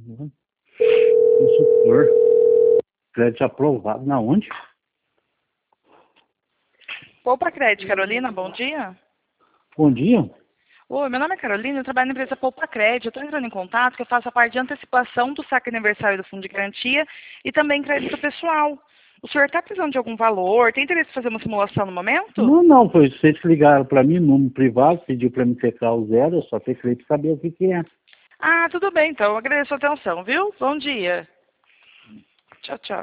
Consultor. Crédito aprovado. Na onde? Poupa Crédito, Carolina, bom dia. Bom dia. Oi, meu nome é Carolina, eu trabalho na empresa Poupa Crédito. Eu estou entrando em contato, que eu faço a parte de antecipação do saque aniversário do Fundo de Garantia e também crédito pessoal. O senhor está precisando de algum valor? Tem interesse em fazer uma simulação no momento? Não, foi vocês que ligaram para mim, número privado, pediu para me secar o zero, eu só queria saber o que é. Ah, tudo bem, então. Eu agradeço a atenção, viu? Bom dia. Tchau, tchau.